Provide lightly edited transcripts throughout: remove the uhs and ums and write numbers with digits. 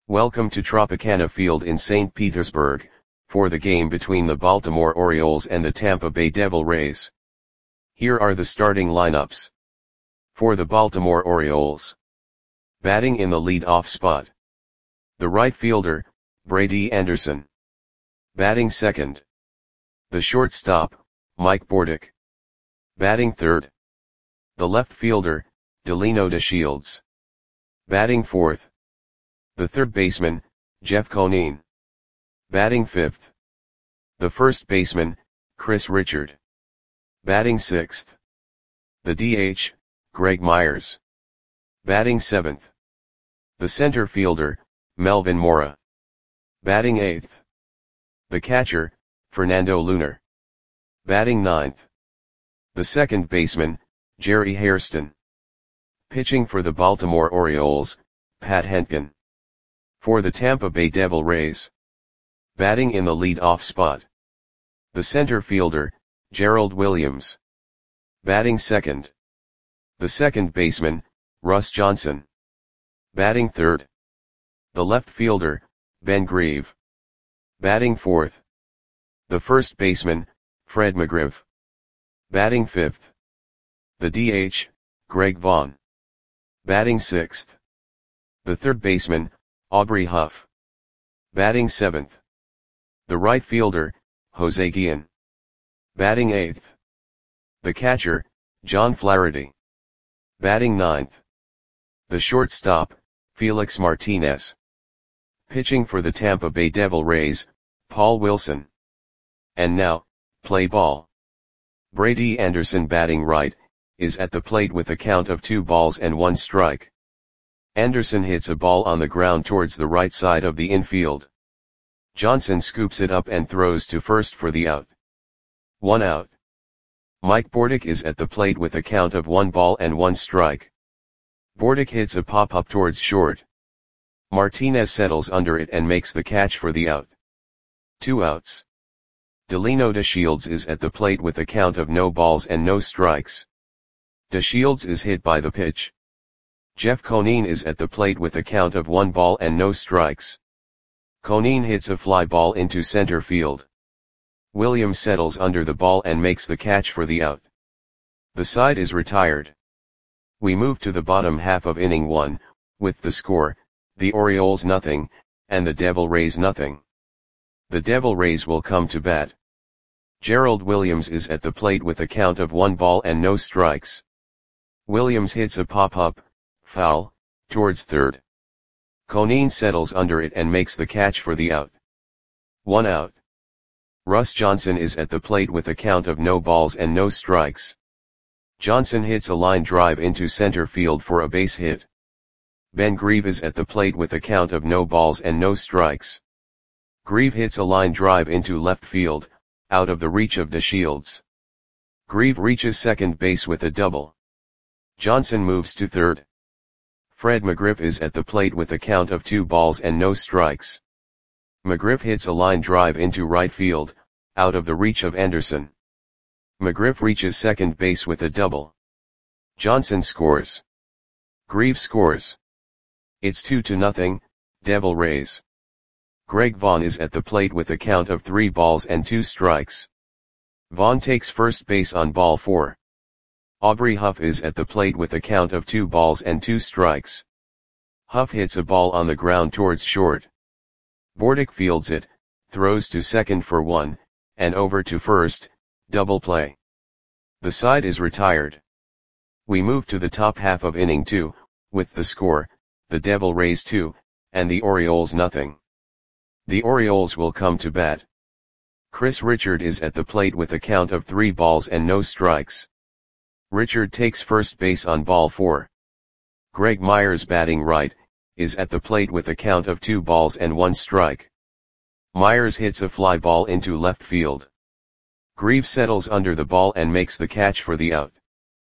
Welcome to Tropicana Field in St. Petersburg, for the game between the Baltimore Orioles and the Tampa Bay Devil Rays. Here are the starting lineups. For the Baltimore Orioles. Batting in the lead-off spot. The right fielder, Brady Anderson. Batting second. The shortstop, Mike Bordick. Batting third. The left fielder, Delino DeShields. Batting fourth. The third baseman, Jeff Conine. Batting fifth. The first baseman, Chris Richard. Batting sixth. The DH, Greg Myers. Batting seventh. The center fielder, Melvin Mora. Batting eighth. The catcher, Fernando Lunar. Batting ninth. The second baseman, Jerry Hairston. Pitching for the Baltimore Orioles, Pat Hentgen. For the Tampa Bay Devil Rays. Batting in the lead-off spot. The center fielder, Gerald Williams. Batting second. The second baseman, Russ Johnson. Batting third. The left fielder, Ben Grieve. Batting fourth. The first baseman, Fred McGriff. Batting fifth. The DH, Greg Vaughn. Batting sixth. The third baseman, Aubrey Huff. Batting seventh. The right fielder, Jose Guillen. Batting eighth. The catcher, John Flaherty. Batting ninth. The shortstop, Felix Martinez. Pitching for the Tampa Bay Devil Rays, Paul Wilson. And now, play ball. Brady Anderson batting right, is at the plate with a count of 2 balls and 1 strike. Anderson hits a ball on the ground towards the right side of the infield. Johnson scoops it up and throws to first for the out. 1 out. Mike Bordick is at the plate with a count of 1 ball and 1 strike. Bordick hits a pop-up towards short. Martinez settles under it and makes the catch for the out. 2 outs. Delino DeShields is at the plate with a count of no balls and no strikes. DeShields is hit by the pitch. Jeff Conine is at the plate with a count of 1 ball and no strikes. Conine hits a fly ball into center field. Williams settles under the ball and makes the catch for the out. The side is retired. We move to the bottom half of inning 1, with the score, the Orioles nothing, and the Devil Rays nothing. The Devil Rays will come to bat. Gerald Williams is at the plate with a count of 1 ball and no strikes. Williams hits a pop-up, foul, towards third. Conine settles under it and makes the catch for the out. 1 out. Russ Johnson is at the plate with a count of no balls and no strikes. Johnson hits a line drive into center field for a base hit. Ben Grieve is at the plate with a count of no balls and no strikes. Grieve hits a line drive into left field, out of the reach of DeShields. Grieve reaches second base with a double. Johnson moves to third. Fred McGriff is at the plate with a count of 2 balls and no strikes. McGriff hits a line drive into right field, out of the reach of Anderson. McGriff reaches second base with a double. Johnson scores. Grieve scores. It's 2-0, Devil Rays. Greg Vaughn is at the plate with a count of 3 balls and 2 strikes. Vaughn takes first base on ball 4. Aubrey Huff is at the plate with a count of 2 balls and 2 strikes. Huff hits a ball on the ground towards short. Bordick fields it, throws to second for 1, and over to first, double play. The side is retired. We move to the top half of inning 2, with the score, the Devil Rays 2, and the Orioles nothing. The Orioles will come to bat. Chris Richard is at the plate with a count of 3 balls and no strikes. Richard takes first base on ball 4. Greg Myers batting right, is at the plate with a count of 2 balls and 1 strike. Myers hits a fly ball into left field. Grieve settles under the ball and makes the catch for the out.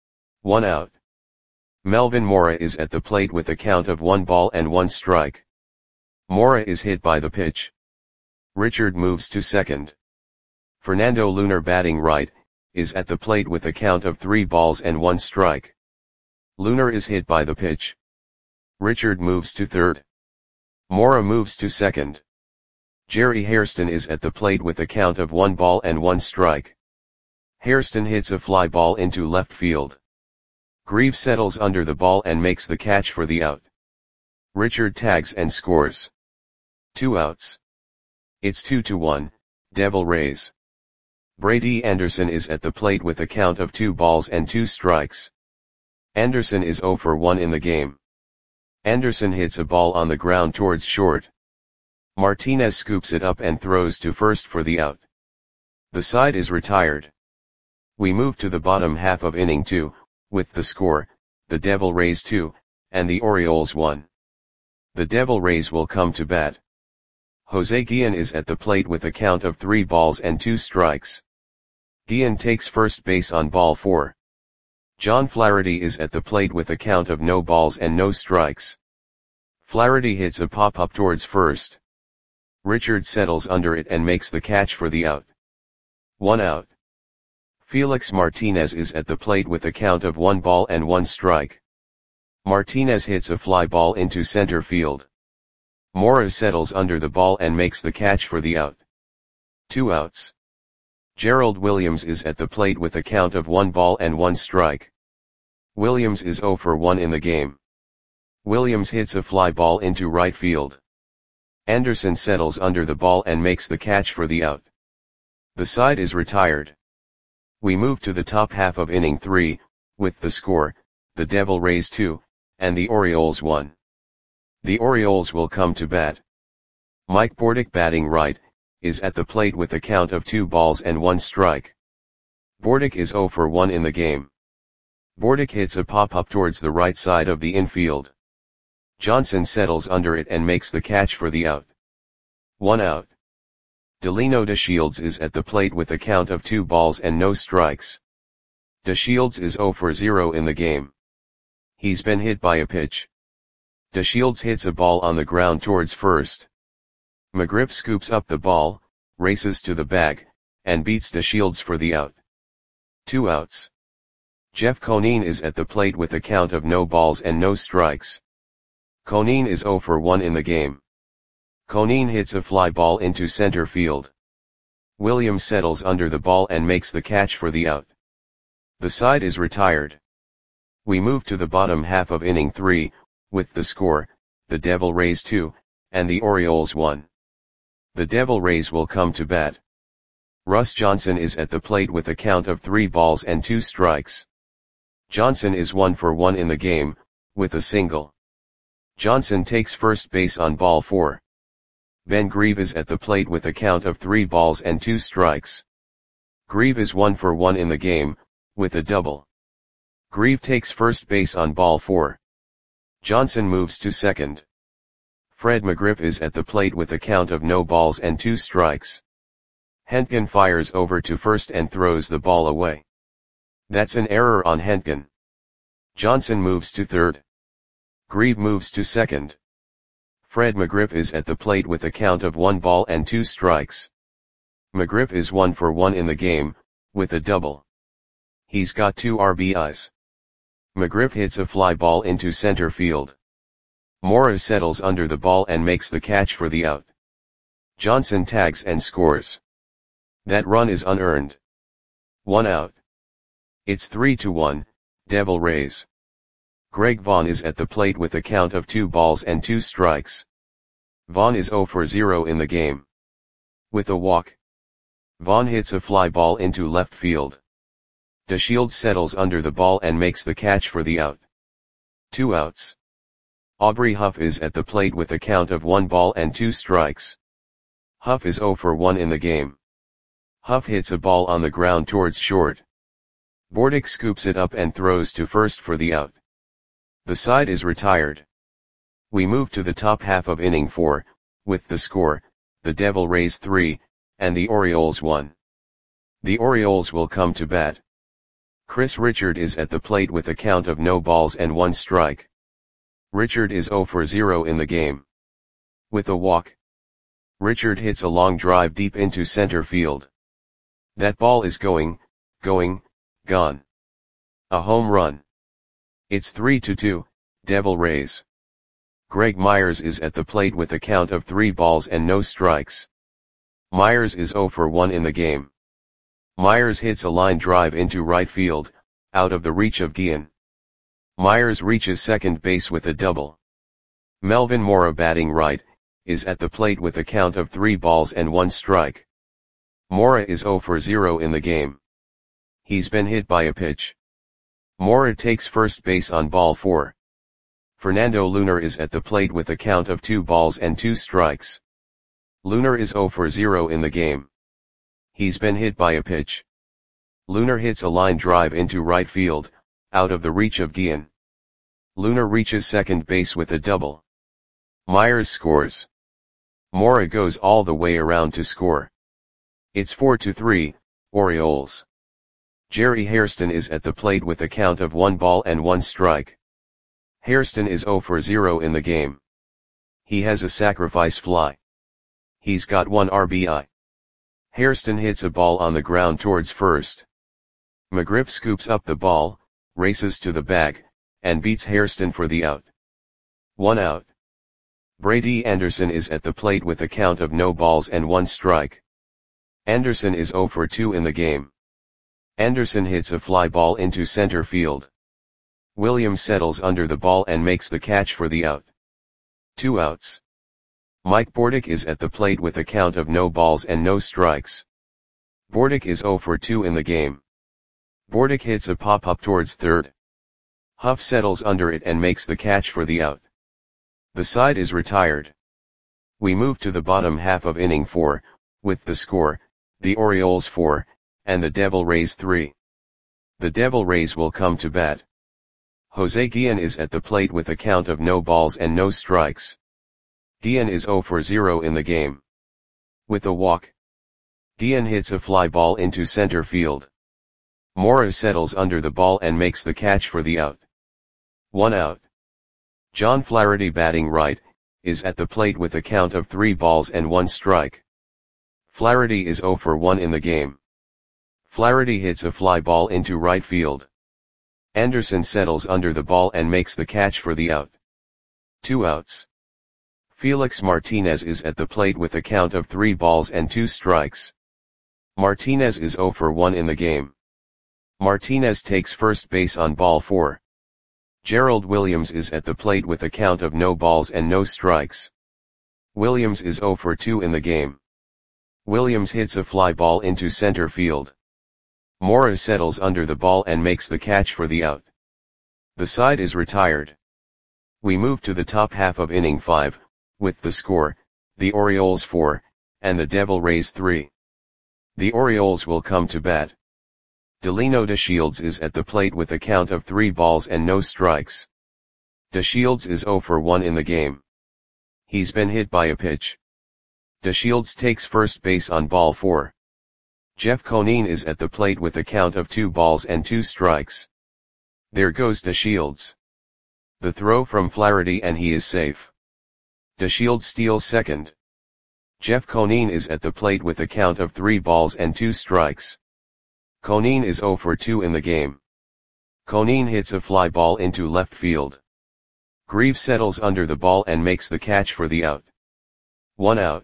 1 out. Melvin Mora is at the plate with a count of 1 ball and 1 strike. Mora is hit by the pitch. Richard moves to second. Fernando Lunar batting right, is at the plate with a count of 3 balls and 1 strike. Lunar is hit by the pitch. Richard moves to third. Mora moves to second. Jerry Hairston is at the plate with a count of 1 ball and 1 strike. Hairston hits a fly ball into left field. Grieve settles under the ball and makes the catch for the out. Richard tags and scores. 2 outs. It's 2-1, Devil Rays. Brady Anderson is at the plate with a count of 2 balls and 2 strikes. Anderson is 0 for 1 in the game. Anderson hits a ball on the ground towards short. Martinez scoops it up and throws to first for the out. The side is retired. We move to the bottom half of inning 2, with the score, the Devil Rays 2, and the Orioles 1. The Devil Rays will come to bat. Jose Guillen is at the plate with a count of 3 balls and 2 strikes. Guillen takes first base on ball 4. John Flaherty is at the plate with a count of no balls and no strikes. Flaherty hits a pop-up towards first. Richard settles under it and makes the catch for the out. 1 out. Felix Martinez is at the plate with a count of 1 ball and 1 strike. Martinez hits a fly ball into center field. Mora settles under the ball and makes the catch for the out. 2 outs. Gerald Williams is at the plate with a count of 1 ball and 1 strike. Williams is 0 for 1 in the game. Williams hits a fly ball into right field. Anderson settles under the ball and makes the catch for the out. The side is retired. We move to the top half of inning 3, with the score, the Devil Rays 2, and the Orioles 1. The Orioles will come to bat. Mike Bordick, batting right, is at the plate with a count of 2 balls and 1 strike. Bordick is 0 for 1 in the game. Bordick hits a pop-up towards the right side of the infield. Johnson settles under it and makes the catch for the out. 1 out. Delino DeShields is at the plate with a count of 2 balls and no strikes. DeShields is 0 for 0 in the game. He's been hit by a pitch. DeShields hits a ball on the ground towards first. McGriff scoops up the ball, races to the bag, and beats DeShields for the out. 2 outs. Jeff Conine is at the plate with a count of no balls and no strikes. Conine is 0 for 1 in the game. Conine hits a fly ball into center field. Williams settles under the ball and makes the catch for the out. The side is retired. We move to the bottom half of inning 3, with the score, the Devil Rays 2, and the Orioles 1. The Devil Rays will come to bat. Russ Johnson is at the plate with a count of 3 balls and 2 strikes. Johnson is 1 for 1 in the game, with a single. Johnson takes first base on ball 4. Ben Grieve is at the plate with a count of 3 balls and 2 strikes. Grieve is 1 for 1 in the game, with a double. Grieve takes first base on ball 4. Johnson moves to second. Fred McGriff is at the plate with a count of no balls and 2 strikes. Hentgen fires over to first and throws the ball away. That's an error on Hentgen. Johnson moves to third. Grieve moves to second. Fred McGriff is at the plate with a count of 1 ball and 2 strikes. McGriff is 1 for 1 in the game, with a double. He's got 2 RBIs. McGriff hits a fly ball into center field. Mora settles under the ball and makes the catch for the out. Johnson tags and scores. That run is unearned. 1 out. It's 3-1, Devil Rays. Greg Vaughn is at the plate with a count of 2 balls and 2 strikes. Vaughn is 0 for 0 in the game. With a walk. Vaughn hits a fly ball into left field. DeShields settles under the ball and makes the catch for the out. 2 outs. Aubrey Huff is at the plate with a count of 1 ball and 2 strikes. Huff is 0 for 1 in the game. Huff hits a ball on the ground towards short. Bordick scoops it up and throws to first for the out. The side is retired. We move to the top half of inning 4, with the score, the Devil Rays 3, and the Orioles 1. The Orioles will come to bat. Chris Richard is at the plate with a count of no balls and 1 strike. Richard is 0 for 0 in the game. With a walk. Richard hits a long drive deep into center field. That ball is gone. A home run. It's 3-2, Devil Rays. Greg Myers is at the plate with a count of 3 balls and no strikes. Myers is 0 for 1 in the game. Myers hits a line drive into right field, out of the reach of Guillen. Myers reaches second base with a double. Melvin Mora, batting right, is at the plate with a count of 3 balls and 1 strike. Mora is 0 for 0 in the game. He's been hit by a pitch. Mora takes first base on ball 4. Fernando Lunar is at the plate with a count of 2 balls and 2 strikes. Lunar is 0 for 0 in the game. He's been hit by a pitch. Lunar hits a line drive into right field, out of the reach of Guillen. Lunar reaches second base with a double. Myers scores. Mora goes all the way around to score. It's 4-3, Orioles. Jerry Hairston is at the plate with a count of 1 ball and 1 strike. Hairston is 0 for 0 in the game. He has a sacrifice fly. He's got 1 RBI. Hairston hits a ball on the ground towards first. McGriff scoops up the ball, races to the bag, and beats Hairston for the out. 1 out. Brady Anderson is at the plate with a count of no balls and 1 strike. Anderson is 0 for 2 in the game. Anderson hits a fly ball into center field. Williams settles under the ball and makes the catch for the out. 2 outs. Mike Bordick is at the plate with a count of no balls and no strikes. Bordick is 0 for 2 in the game. Bordick hits a pop-up towards third. Huff settles under it and makes the catch for the out. The side is retired. We move to the bottom half of inning 4, with the score, the Orioles 4, and the Devil Rays 3. The Devil Rays will come to bat. Jose Guillen is at the plate with a count of no balls and no strikes. Guillen is 0 for 0 in the game. With a walk. Guillen hits a fly ball into center field. Mora settles under the ball and makes the catch for the out. 1 out. John Flaherty, batting right, is at the plate with a count of 3 balls and 1 strike. Flaherty is 0 for 1 in the game. Flaherty hits a fly ball into right field. Anderson settles under the ball and makes the catch for the out. 2 outs. Felix Martinez is at the plate with a count of 3 balls and 2 strikes. Martinez is 0 for 1 in the game. Martinez takes first base on ball 4. Gerald Williams is at the plate with a count of no balls and no strikes. Williams is 0 for 2 in the game. Williams hits a fly ball into center field. Mora settles under the ball and makes the catch for the out. The side is retired. We move to the top half of inning 5, with the score, the Orioles 4, and the Devil Rays 3. The Orioles will come to bat. Delino DeShields is at the plate with a count of 3 balls and no strikes. DeShields is 0 for 1 in the game. He's been hit by a pitch. DeShields takes first base on ball 4. Jeff Conine is at the plate with a count of 2 balls and 2 strikes. There goes DeShields. The throw from Flaherty and he is safe. DeShields steals second. Jeff Conine is at the plate with a count of 3 balls and 2 strikes. Conine is 0 for 2 in the game. Conine hits a fly ball into left field. Greaves settles under the ball and makes the catch for the out. 1 out.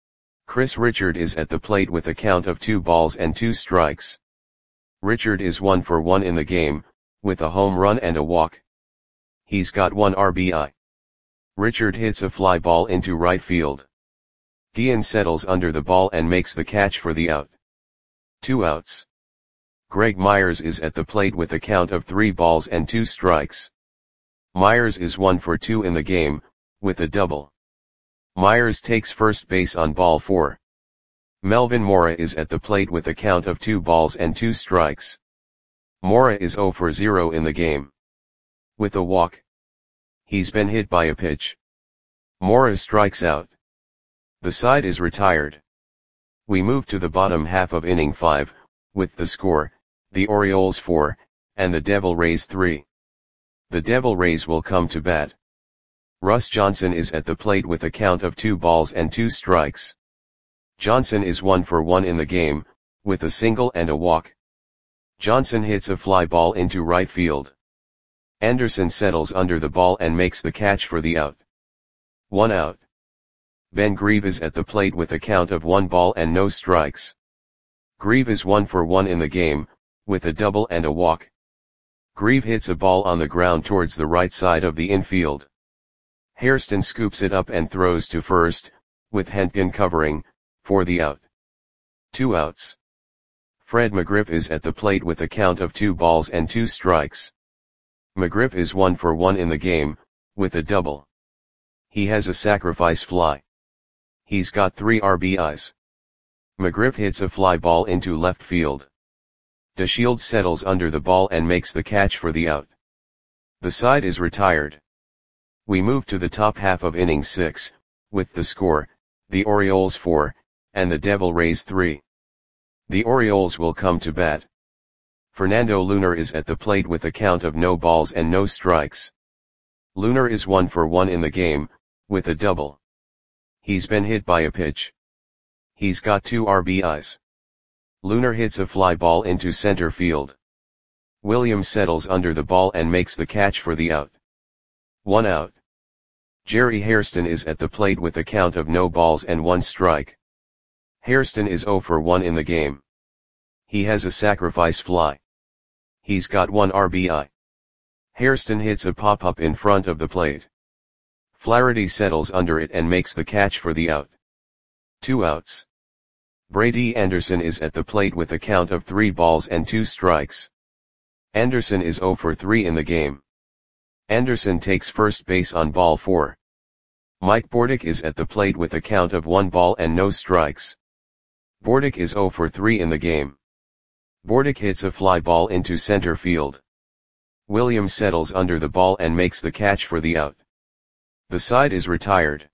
Chris Richard is at the plate with a count of 2 balls and 2 strikes. Richard is 1 for 1 in the game, with a home run and a walk. He's got 1 RBI. Richard hits a fly ball into right field. Guillen settles under the ball and makes the catch for the out. 2 outs. Greg Myers is at the plate with a count of 3 balls and 2 strikes. Myers is 1 for 2 in the game, with a double. Myers takes first base on ball 4. Melvin Mora is at the plate with a count of 2 balls and 2 strikes. Mora is 0 for 0 in the game. With a walk. He's been hit by a pitch. Mora strikes out. The side is retired. We move to the bottom half of inning 5, with the score, the Orioles 4, and the Devil Rays 3. The Devil Rays will come to bat. Russ Johnson is at the plate with a count of 2 balls and 2 strikes. Johnson is 1 for 1 in the game, with a single and a walk. Johnson hits a fly ball into right field. Anderson settles under the ball and makes the catch for the out. 1 out. Ben Grieve is at the plate with a count of 1 ball and no strikes. Grieve is 1 for 1 in the game, with a double and a walk. Grieve hits a ball on the ground towards the right side of the infield. Hairston scoops it up and throws to first, with Hentgen covering, for the out. 2 outs. Fred McGriff is at the plate with a count of 2 balls and 2 strikes. McGriff is 1 for 1 in the game, with a double. He has a sacrifice fly. He's got 3 RBIs. McGriff hits a fly ball into left field. DeShields settles under the ball and makes the catch for the out. The side is retired. We move to the top half of inning 6, with the score, the Orioles 4, and the Devil Rays 3. The Orioles will come to bat. Fernando Lunar is at the plate with a count of no balls and no strikes. Lunar is 1 for 1 in the game, with a double. He's been hit by a pitch. He's got 2 RBIs. Lunar hits a fly ball into center field. Williams settles under the ball and makes the catch for the out. 1 out. Jerry Hairston is at the plate with a count of no balls and 1 strike. Hairston is 0 for 1 in the game. He has a sacrifice fly. He's got 1 RBI. Hairston hits a pop-up in front of the plate. Flaherty settles under it and makes the catch for the out. 2 outs. Brady Anderson is at the plate with a count of 3 balls and 2 strikes. Anderson is 0 for 3 in the game. Anderson takes first base on ball 4. Mike Bordick is at the plate with a count of 1 ball and no strikes. Bordick is 0 for 3 in the game. Bordick hits a fly ball into center field. Williams settles under the ball and makes the catch for the out. The side is retired.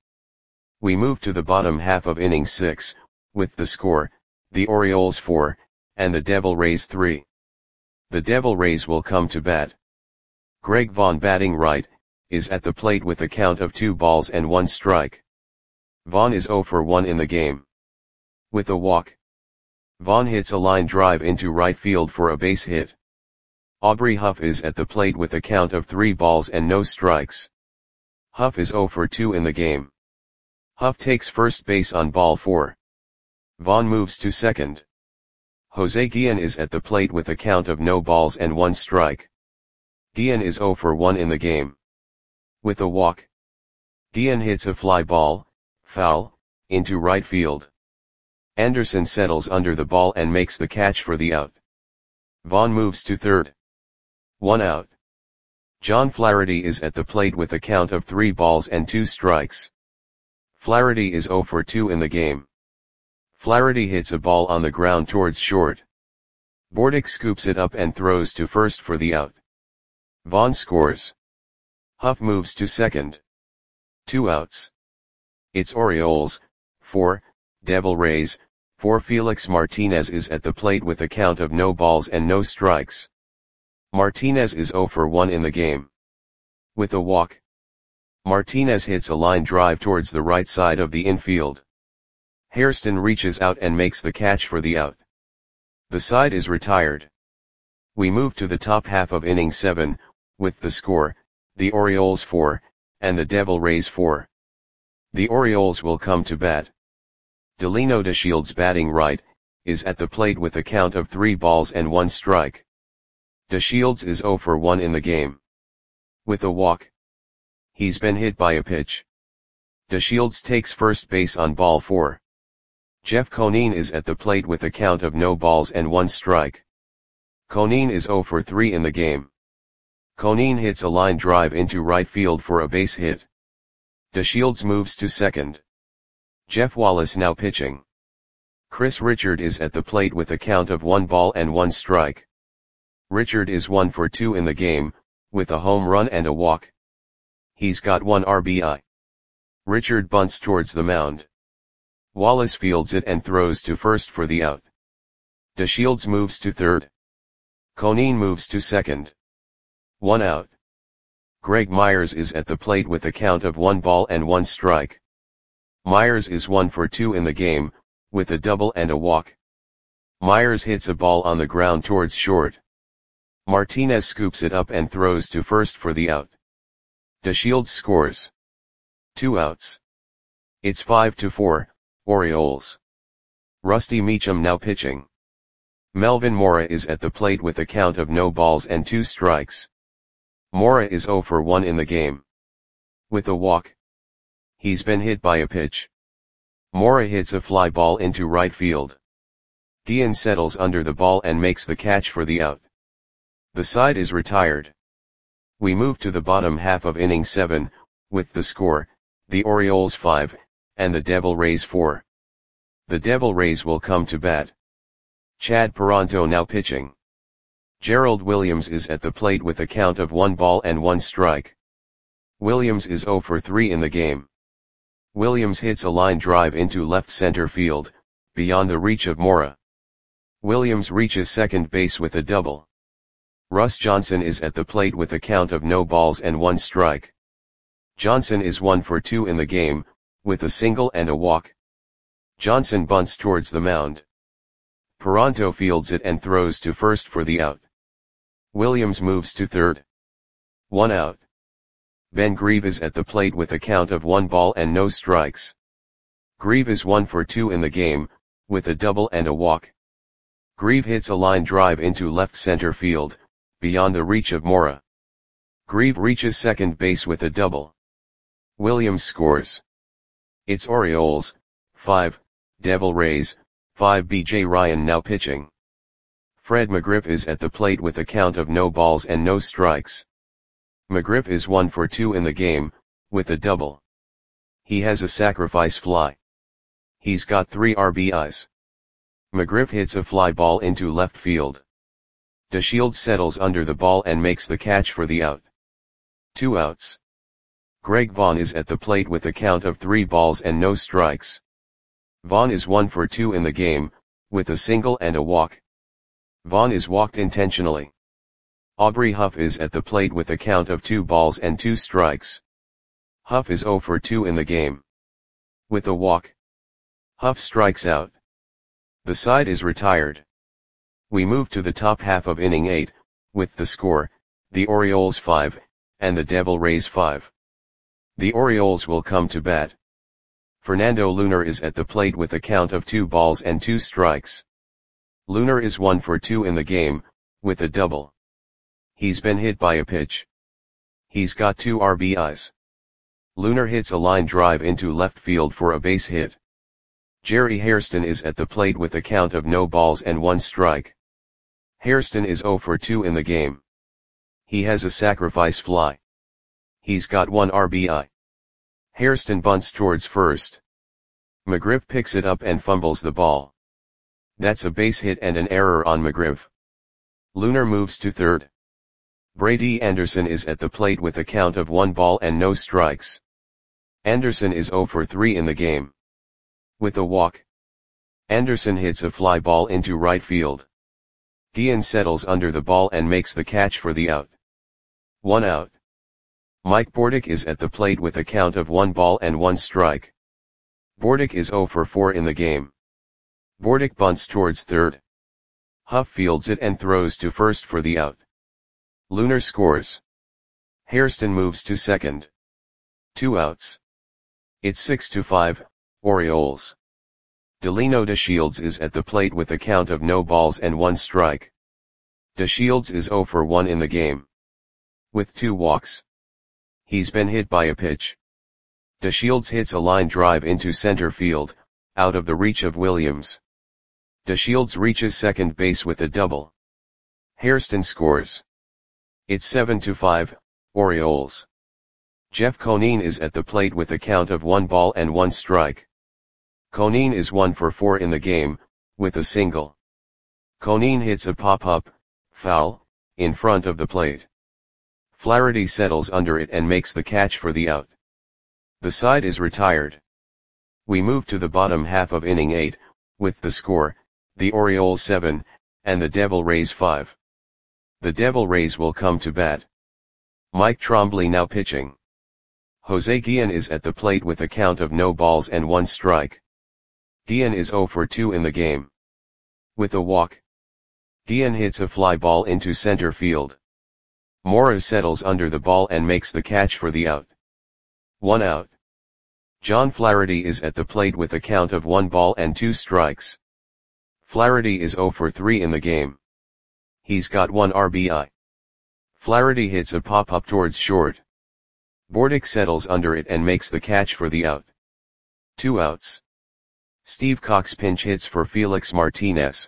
We move to the bottom half of inning 6, with the score, the Orioles 4, and the Devil Rays 3. The Devil Rays will come to bat. Greg Vaughn, batting right, is at the plate with a count of 2 balls and 1 strike. Vaughn is 0 for 1 in the game. With a walk. Vaughn hits a line drive into right field for a base hit. Aubrey Huff is at the plate with a count of 3 balls and no strikes. Huff is 0 for 2 in the game. Huff takes first base on ball 4. Vaughn moves to second. Jose Guillen is at the plate with a count of no balls and 1 strike. Guillen is 0 for 1 in the game. With a walk. Guillen hits a fly ball, foul, into right field. Anderson settles under the ball and makes the catch for the out. Vaughn moves to third. 1 out. John Flaherty is at the plate with a count of 3 balls and 2 strikes. Flaherty is 0 for 2 in the game. Flaherty hits a ball on the ground towards short. Bordick scoops it up and throws to first for the out. Vaughn scores. Huff moves to second. 2 outs. It's Orioles, 4, Devil Rays, 4. Felix Martinez is at the plate with a count of no balls and no strikes. Martinez is 0 for 1 in the game. With a walk. Martinez hits a line drive towards the right side of the infield. Hairston reaches out and makes the catch for the out. The side is retired. We move to the top half of inning 7, with the score, the Orioles 4, and the Devil Rays 4. The Orioles will come to bat. Delino DeShields, batting right, is at the plate with a count of 3 balls and 1 strike. DeShields is 0 for 1 in the game. With a walk. He's been hit by a pitch. DeShields takes first base on ball 4. Jeff Conine is at the plate with a count of no balls and 1 strike. Conine is 0 for 3 in the game. Conine hits a line drive into right field for a base hit. DeShields moves to second. Jeff Wallace now pitching. Chris Richard is at the plate with a count of 1 ball and 1 strike. Richard is 1 for 2 in the game, with a home run and a walk. He's got 1 RBI. Richard bunts towards the mound. Wallace fields it and throws to first for the out. DeShields moves to third. Conine moves to second. 1 out. Greg Myers is at the plate with a count of 1 ball and 1 strike. Myers is 1 for 2 in the game, with a double and a walk. Myers hits a ball on the ground towards short. Martinez scoops it up and throws to first for the out. DeShields scores. 2 outs. It's 5-4, Orioles. Rusty Meacham now pitching. Melvin Mora is at the plate with a count of no balls and 2 strikes. Mora is 0 for 1 in the game. With a walk. He's been hit by a pitch. Mora hits a fly ball into right field. Guillen settles under the ball and makes the catch for the out. The side is retired. We move to the bottom half of inning 7, with the score, the Orioles 5, and the Devil Rays 4. The Devil Rays will come to bat. Chad Paronto now pitching. Gerald Williams is at the plate with a count of 1 ball and 1 strike. Williams is 0 for 3 in the game. Williams hits a line drive into left center field, beyond the reach of Mora. Williams reaches second base with a double. Russ Johnson is at the plate with a count of no balls and 1 strike. Johnson is 1 for 2 in the game, with a single and a walk. Johnson bunts towards the mound. Paronto fields it and throws to first for the out. Williams moves to third. 1 out. Ben Grieve is at the plate with a count of 1 ball and no strikes. Grieve is 1 for 2 in the game, with a double and a walk. Grieve hits a line drive into left center field, beyond the reach of Mora. Grieve reaches second base with a double. Williams scores. It's Orioles, 5, Devil Rays, 5. B.J. Ryan now pitching. Fred McGriff is at the plate with a count of no balls and no strikes. McGriff is 1 for 2 in the game, with a double. He has a sacrifice fly. He's got 3 RBIs. McGriff hits a fly ball into left field. DeShields settles under the ball and makes the catch for the out. 2 outs. Greg Vaughn is at the plate with a count of 3 balls and no strikes. Vaughn is 1 for 2 in the game, with a single and a walk. Vaughn is walked intentionally. Aubrey Huff is at the plate with a count of 2 balls and 2 strikes. Huff is 0 for 2 in the game. With a walk. Huff strikes out. The side is retired. We move to the top half of inning 8, with the score, the Orioles 5, and the Devil Rays 5. The Orioles will come to bat. Fernando Lunar is at the plate with a count of 2 balls and 2 strikes. Lunar is 1 for 2 in the game, with a double. He's been hit by a pitch. He's got 2 RBIs. Lunar hits a line drive into left field for a base hit. Jerry Hairston is at the plate with a count of no balls and 1 strike. Hairston is 0 for 2 in the game. He has a sacrifice fly. He's got 1 RBI. Hairston bunts towards first. McGriff picks it up and fumbles the ball. That's a base hit and an error on McGriff. Lunar moves to third. Brady Anderson is at the plate with a count of 1 ball and no strikes. Anderson is 0 for 3 in the game. With a walk. Anderson hits a fly ball into right field. Guillen settles under the ball and makes the catch for the out. 1 out. Mike Bordick is at the plate with a count of 1 ball and 1 strike. Bordick is 0 for 4 in the game. Bordick bunts towards third. Huff fields it and throws to first for the out. Lunar scores. Hairston moves to second. 2 outs. It's 6-5, Orioles. Delino DeShields is at the plate with a count of no balls and 1 strike. DeShields is 0 for 1 in the game. With 2 walks. He's been hit by a pitch. DeShields hits a line drive into center field, out of the reach of Williams. DeShields reaches second base with a double. Hairston scores. It's 7-5, Orioles. Jeff Conine is at the plate with a count of 1 ball and 1 strike. Conine is 1 for 4 in the game, with a single. Conine hits a pop-up, foul, in front of the plate. Flaherty settles under it and makes the catch for the out. The side is retired. We move to the bottom half of inning 8, with the score, the Orioles 7, and the Devil Rays 5. The Devil Rays will come to bat. Mike Trombley now pitching. Jose Guillen is at the plate with a count of no balls and 1 strike. Guillen is 0 for 2 in the game. With a walk. Guillen hits a fly ball into center field. Mora settles under the ball and makes the catch for the out. 1 out. John Flaherty is at the plate with a count of 1 ball and 2 strikes. Flaherty is 0 for 3 in the game. He's got 1 RBI. Flaherty hits a pop-up towards short. Bordick settles under it and makes the catch for the out. 2 outs. Steve Cox pinch hits for Felix Martinez.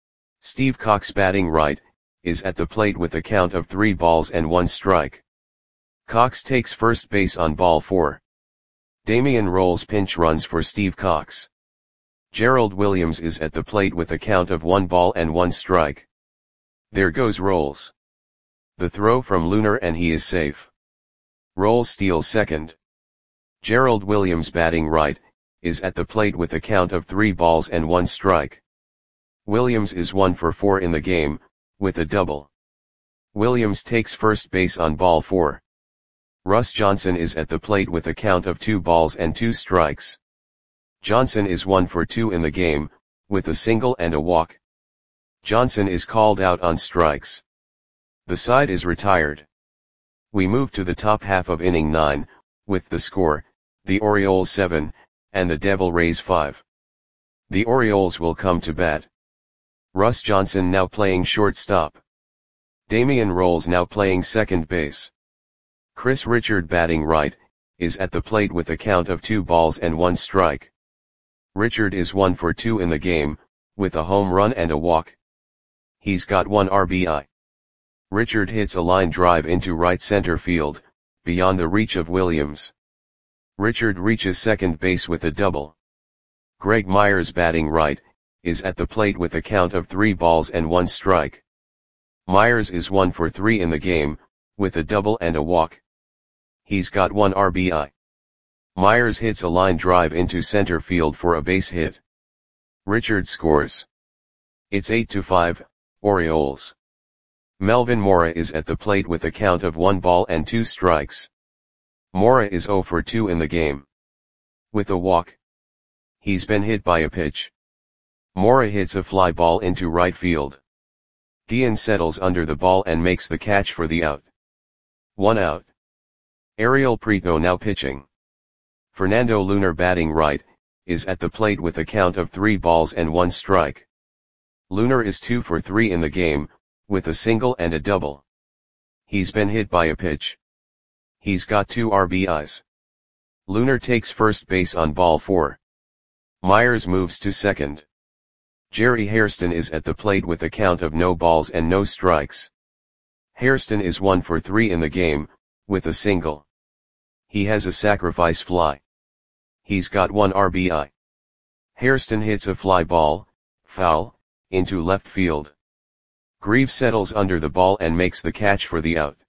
Steve Cox, batting right, is at the plate with a count of 3 balls and 1 strike. Cox takes first base on ball 4. Damian Rolls pinch runs for Steve Cox. Gerald Williams is at the plate with a count of 1 ball and 1 strike. There goes Rolls. The throw from Lunar and he is safe. Rolls steals second. Gerald Williams, batting right, is at the plate with a count of 3 balls and 1 strike. Williams is 1 for 4 in the game, with a double. Williams takes first base on ball 4. Russ Johnson is at the plate with a count of 2 balls and 2 strikes. Johnson is 1 for 2 in the game, with a single and a walk. Johnson is called out on strikes. The side is retired. We move to the top half of inning 9, with the score, the Orioles 7, and the Devil Rays 5. The Orioles will come to bat. Russ Johnson now playing shortstop. Damian Rolls now playing second base. Chris Richard, batting right, is at the plate with a count of 2 balls and 1 strike. Richard is 1 for 2 in the game, with a home run and a walk. He's got 1 RBI. Richard hits a line drive into right center field, beyond the reach of Williams. Richard reaches second base with a double. Greg Myers, batting right, is at the plate with a count of 3 balls and 1 strike. Myers is 1 for 3 in the game, with a double and a walk. He's got 1 RBI. Myers hits a line drive into center field for a base hit. Richard scores. It's 8-5, Orioles. Melvin Mora is at the plate with a count of 1 ball and 2 strikes. Mora is 0 for 2 in the game. With a walk. He's been hit by a pitch. Mora hits a fly ball into right field. Guillen settles under the ball and makes the catch for the out. 1 out. Ariel Prieto now pitching. Fernando Lunar, batting right, is at the plate with a count of 3 balls and 1 strike. Lunar is 2 for 3 in the game, with a single and a double. He's been hit by a pitch. He's got 2 RBIs. Lunar takes first base on ball 4. Myers moves to second. Jerry Hairston is at the plate with a count of no balls and no strikes. Hairston is 1 for 3 in the game, with a single. He has a sacrifice fly. He's got 1 RBI. Hairston hits a fly ball, foul, into left field. Greaves settles under the ball and makes the catch for the out.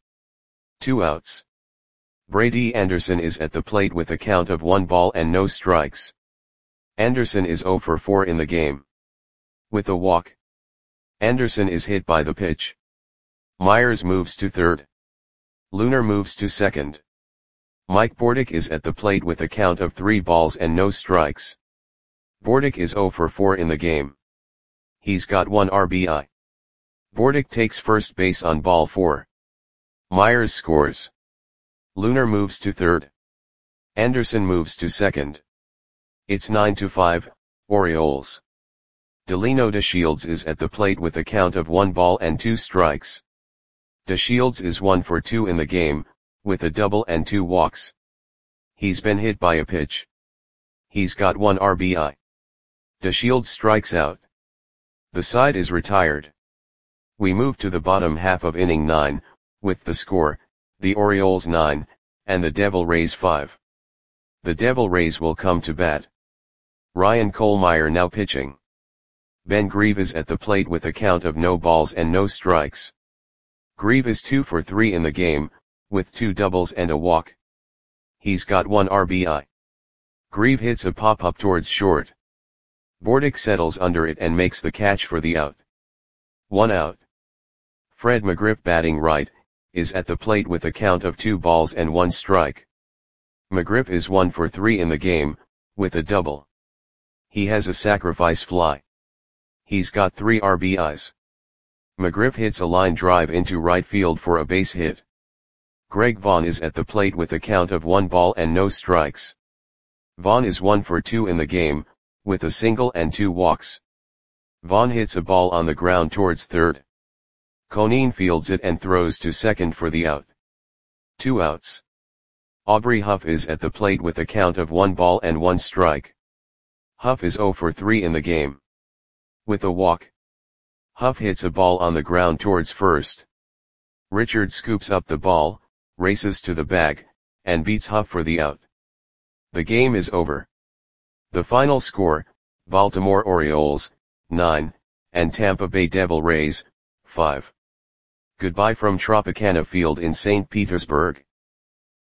2 outs. Brady Anderson is at the plate with a count of 1 ball and no strikes. Anderson is 0 for 4 in the game. With a walk. Anderson is hit by the pitch. Myers moves to third. Lunar moves to second. Mike Bordick is at the plate with a count of 3 balls and no strikes. Bordick is 0 for 4 in the game. He's got 1 RBI. Bordick takes first base on ball 4. Myers scores. Lunar moves to third. Anderson moves to second. It's 9-5, Orioles. Delino DeShields is at the plate with a count of 1 ball and 2 strikes. DeShields is 1 for 2 in the game, with a double and 2 walks. He's been hit by a pitch. He's got 1 RBI. DeShields strikes out. The side is retired. We move to the bottom half of inning 9, with the score, the Orioles 9, and the Devil Rays 5. The Devil Rays will come to bat. Ryan Kohlmeyer now pitching. Ben Grieve is at the plate with a count of no balls and no strikes. Grieve is 2 for 3 in the game, with 2 doubles and a walk. He's got 1 RBI. Grieve hits a pop-up towards short. Bordick settles under it and makes the catch for the out. 1 out. Fred McGriff, batting right, is at the plate with a count of 2 balls and 1 strike. McGriff is 1 for 3 in the game, with a double. He has a sacrifice fly. He's got 3 RBIs. McGriff hits a line drive into right field for a base hit. Greg Vaughn is at the plate with a count of 1 ball and no strikes. Vaughn is 1 for 2 in the game, with a single and 2 walks. Vaughn hits a ball on the ground towards third. Conine fields it and throws to second for the out. 2 outs. Aubrey Huff is at the plate with a count of 1 ball and 1 strike. Huff is 0 for 3 in the game. With a walk, Huff hits a ball on the ground towards first. Richard scoops up the ball, races to the bag, and beats Huff for the out. The game is over. The final score, Baltimore Orioles, 9, and Tampa Bay Devil Rays, 5. Goodbye from Tropicana Field in St. Petersburg.